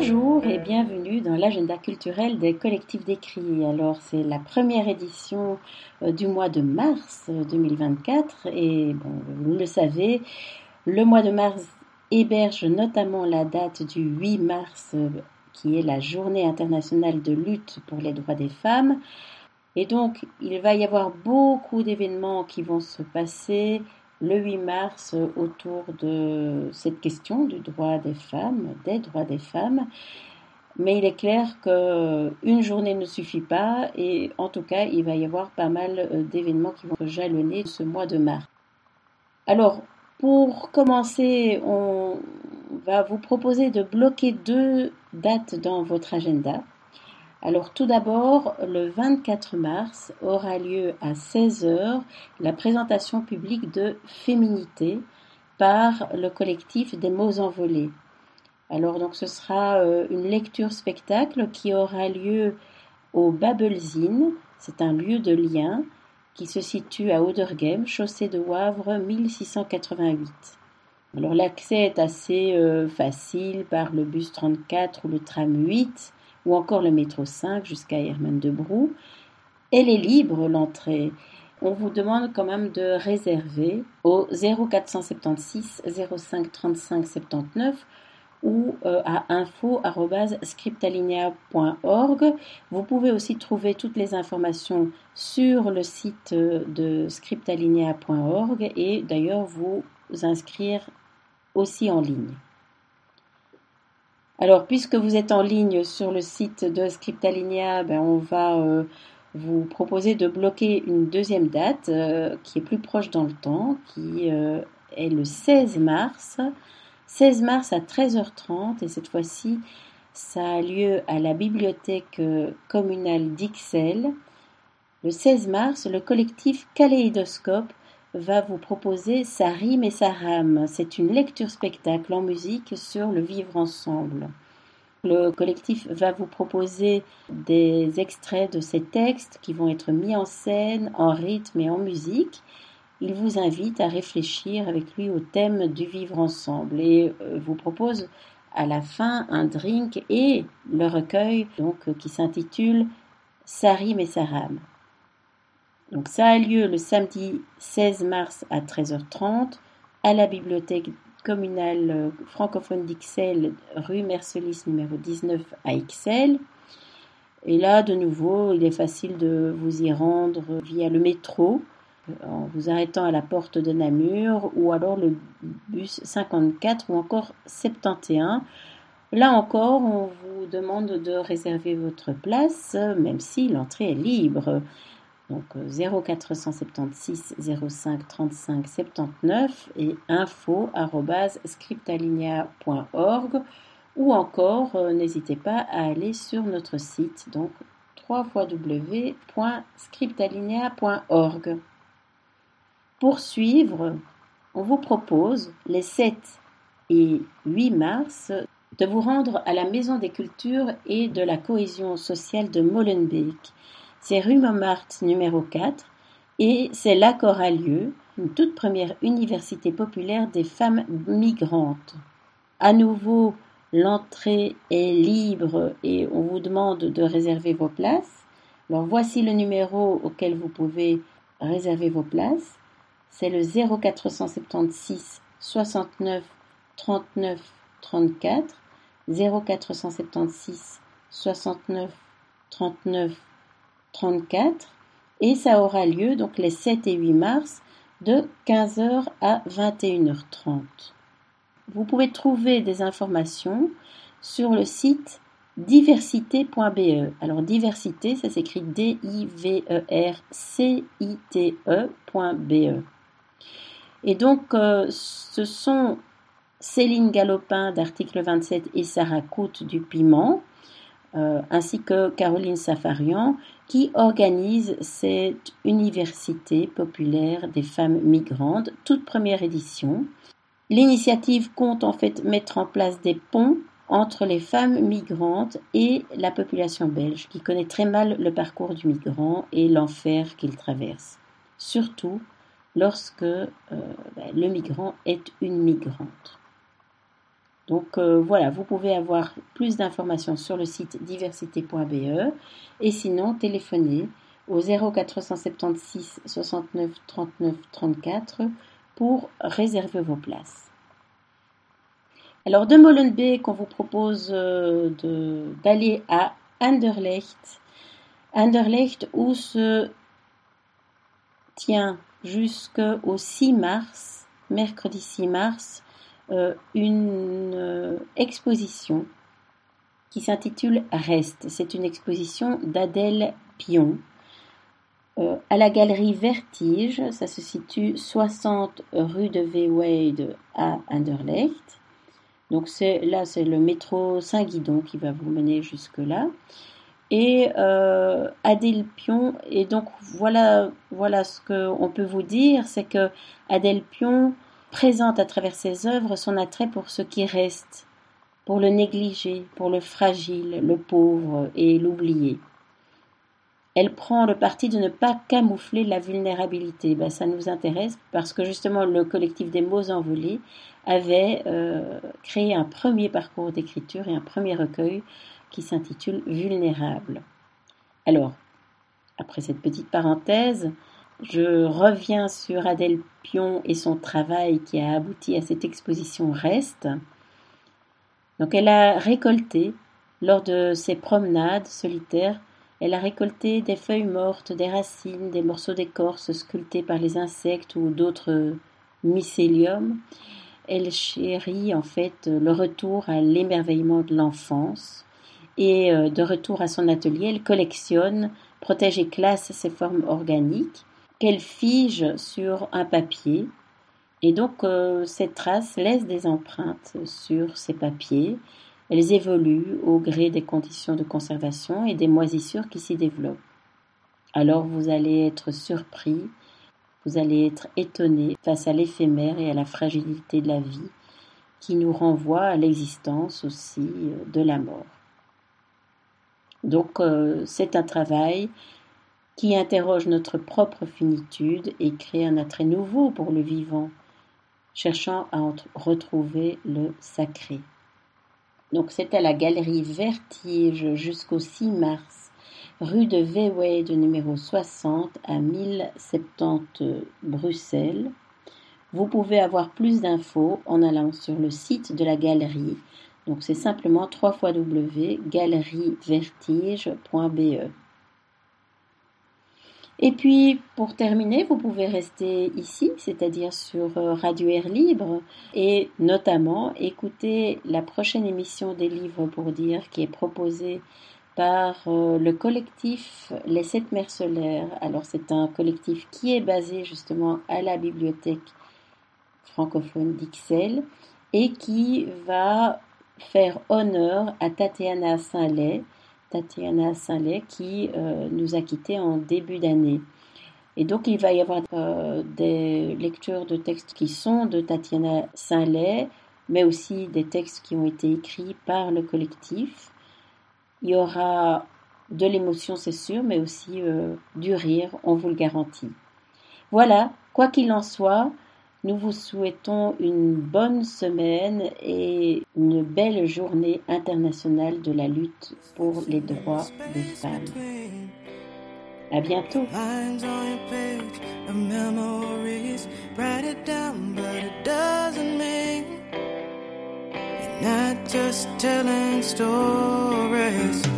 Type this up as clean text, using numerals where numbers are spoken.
Bonjour et bienvenue dans l'agenda culturel des collectifs d'écrits. Alors c'est la première édition du mois de mars 2024 et vous le savez, le mois de mars héberge notamment la date du 8 mars qui est la journée internationale de lutte pour les droits des femmes. Et donc il va y avoir beaucoup d'événements qui vont se passer le 8 mars autour de cette question du droit des femmes, des droits des femmes. Mais il est clair qu'une journée ne suffit pas et en tout cas, il va y avoir pas mal d'événements qui vont jalonner ce mois de mars. Alors, pour commencer, on va vous proposer de bloquer 2 dates dans votre agenda. Alors tout d'abord, le 24 mars aura lieu à 16h la présentation publique de Féminité par le collectif des mots envolés. Alors donc ce sera une lecture-spectacle qui aura lieu au Babelzine, c'est un lieu de lien qui se situe à Auderghem, chaussée de Wavre 1688. Alors l'accès est assez facile par le bus 34 ou le tram 8 ou encore le métro 5 jusqu'à Hermannebroek. Elle est libre l'entrée. On vous demande quand même de réserver au 0476 05 35 79 ou à info@scriptalinea.org. Vous pouvez aussi trouver toutes les informations sur le site de scriptalinea.org et d'ailleurs vous inscrire aussi en ligne. Alors, puisque vous êtes en ligne sur le site de Scriptalinea, on va vous proposer de bloquer une deuxième date qui est plus proche dans le temps, qui est le 16 mars. 16 mars à 13h30 et cette fois-ci, ça a lieu à la bibliothèque communale d'Ixelles. Le 16 mars, le collectif Kaléidoscope va vous proposer Sa rime et sa rame. C'est une lecture-spectacle en musique sur le vivre ensemble. Le collectif va vous proposer des extraits de ces textes qui vont être mis en scène, en rythme et en musique. Il vous invite à réfléchir avec lui au thème du vivre ensemble et vous propose à la fin un drink et le recueil qui s'intitule Sa rime et sa rame. Donc ça a lieu le samedi 16 mars à 13h30 à la bibliothèque communale francophone d'Ixelles, rue Mercelis numéro 19 à Ixelles. Et là, de nouveau, il est facile de vous y rendre via le métro, en vous arrêtant à la porte de Namur, ou alors le bus 54 ou encore 71. Là encore, on vous demande de réserver votre place, même si l'entrée est libre. Donc 0476 05 35 79 et info@scriptalinea.org ou encore n'hésitez pas à aller sur notre site donc www.scriptalinea.org. Pour suivre, on vous propose les 7 et 8 mars de vous rendre à la Maison des Cultures et de la Cohésion sociale de Molenbeek. C'est rue Montmartre numéro 4 et c'est là qu'aura lieu une toute première université populaire des femmes migrantes. À nouveau, l'entrée est libre et on vous demande de réserver vos places. Alors voici le numéro auquel vous pouvez réserver vos places. C'est le 0476 69 39 34 0476 69 39 34 et ça aura lieu donc les 7 et 8 mars de 15h à 21h30. Vous pouvez trouver des informations sur le site diversité.be. Alors diversité, ça s'écrit diversite.be. Et donc ce sont Céline Galopin d'Article 27 et Sarah Coute du Piment, ainsi que Caroline Safarian, qui organise cette université populaire des femmes migrantes, toute première édition. L'initiative compte en fait mettre en place des ponts entre les femmes migrantes et la population belge, qui connaît très mal le parcours du migrant et l'enfer qu'il traverse, surtout lorsque le migrant est une migrante. Donc voilà, vous pouvez avoir plus d'informations sur le site diversité.be et sinon téléphoner au 0476 69 39 34 pour réserver vos places. Alors de Molenbeek, on vous propose d'aller à Anderlecht. Anderlecht où se tient jusqu'au 6 mars, mercredi 6 mars, une exposition qui s'intitule Reste. C'est une exposition d'Adèle Pion à la galerie Vertige. Ça se situe 60 rue de Veewaide à Anderlecht. Donc c'est le métro Saint-Guidon qui va vous mener jusque-là. Et Adèle Pion, et donc voilà ce qu'on peut vous dire, c'est que Adèle Pion présente à travers ses œuvres son attrait pour ce qui reste, pour le négligé, pour le fragile, le pauvre et l'oublié. Elle prend le parti de ne pas camoufler la vulnérabilité. Ça nous intéresse parce que justement le collectif des mots envolés avait créé un premier parcours d'écriture et un premier recueil qui s'intitule Vulnérable. Alors, après cette petite parenthèse, je reviens sur Adèle Pion et son travail qui a abouti à cette exposition Reste. Donc elle a récolté, lors de ses promenades solitaires, elle a récolté des feuilles mortes, des racines, des morceaux d'écorce sculptés par les insectes ou d'autres mycéliums. Elle chérit en fait le retour à l'émerveillement de l'enfance. Et de retour à son atelier, elle collectionne, protège et classe ces formes organiques qu'elle fige sur un papier. Et donc ces traces laissent des empreintes sur ces papiers. Elles évoluent au gré des conditions de conservation et des moisissures qui s'y développent. Alors vous allez être surpris, vous allez être étonné face à l'éphémère et à la fragilité de la vie qui nous renvoie à l'existence aussi de la mort. Donc c'est un travail qui interroge notre propre finitude et crée un attrait nouveau pour le vivant, cherchant à retrouver le sacré. Donc c'est à la galerie Vertige jusqu'au 6 mars, rue de Veewaide numéro 60 à 1070 Bruxelles. Vous pouvez avoir plus d'infos en allant sur le site de la galerie. Donc c'est simplement www.galerievertige.be. Et puis, pour terminer, vous pouvez rester ici, c'est-à-dire sur Radio Air Libre, et notamment écouter la prochaine émission des Livres pour dire qui est proposée par le collectif Les Sept Mères Solaires. Alors, c'est un collectif qui est basé justement à la bibliothèque francophone d'Ixelles et qui va faire honneur à Tatiana Saint-Lay qui nous a quittés en début d'année. Et donc il va y avoir des lectures de textes qui sont de Tatiana Saint-Lay, mais aussi des textes qui ont été écrits par le collectif. Il y aura de l'émotion, c'est sûr, mais aussi du rire, on vous le garantit. Voilà, quoi qu'il en soit, nous vous souhaitons une bonne semaine et une belle journée internationale de la lutte pour les droits des femmes. À bientôt. Lines on your page of memories, write it down, but it doesn't mean you're not just telling stories.